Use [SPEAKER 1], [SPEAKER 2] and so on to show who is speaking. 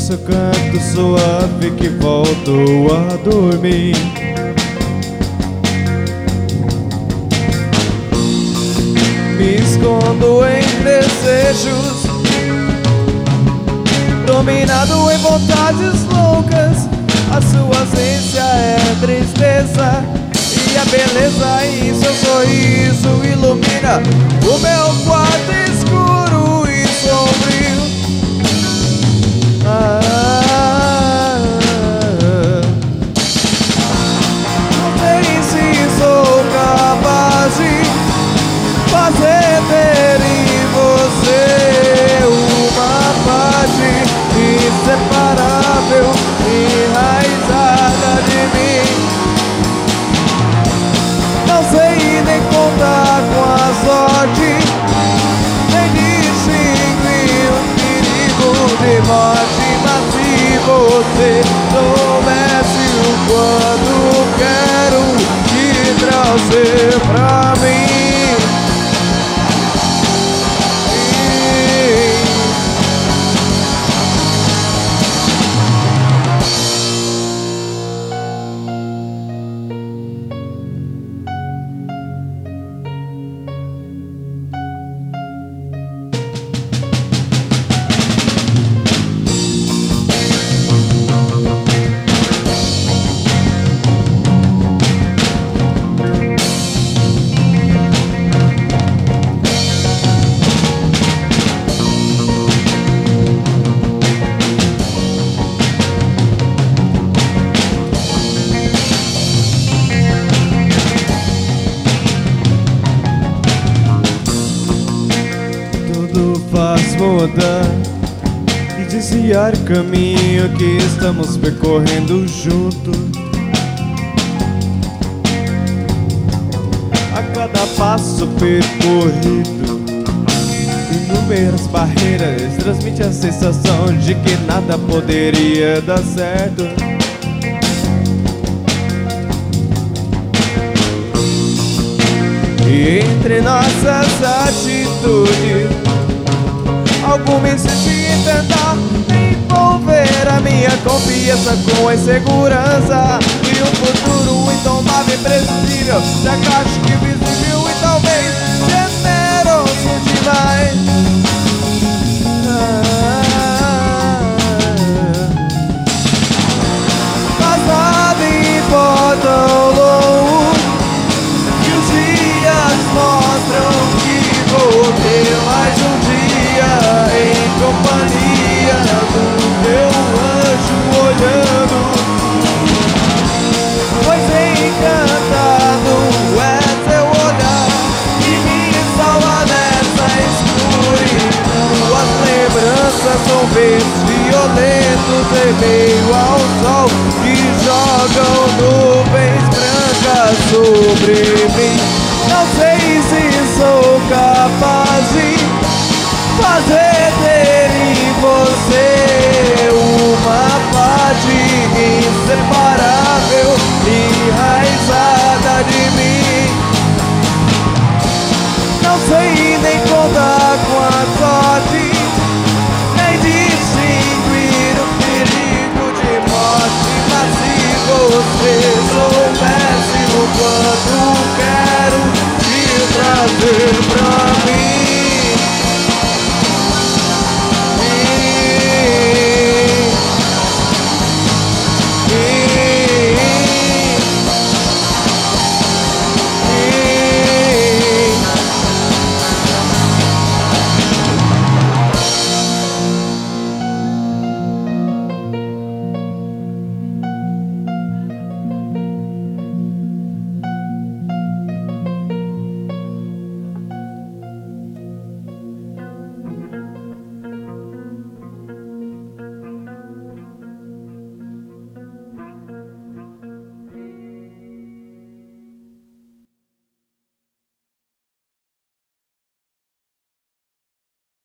[SPEAKER 1] seu canto suave que volto a dormir. Me escondo em desejos, dominado em vontades loucas. A sua ausência é tristeza, e a beleza em seu sorriso ilumina o meu quarto escuro e sombrio. Não sei se sou capaz de fazer ter em você uma parte inseparável, enraizada de mim. Não sei nem contar com a sorte, nem distinguir o perigo de morte. Mas se você soubesse o quanto quero te trazer pra mim. Faz mudar e desviar o caminho que estamos percorrendo juntos. A cada passo percorrido, inúmeras barreiras transmite a sensação de que nada poderia dar certo. E entre nossas atitudes, alguma insiste em tentar envolver a minha confiança com a insegurança e um futuro indomável e imprevisível. Se acho que visível e talvez generoso demais. Mas nada importa longe, que os dias mostram que vou ter mais um dia em companhia do meu anjo olhando. Pois encantado é seu olhar que me salva nessa escuridão. As lembranças são ventos violentos em meio ao sol que jogam nuvens brancas sobre mim. Não sei se sou capaz de fazer ter em você uma parte inseparável.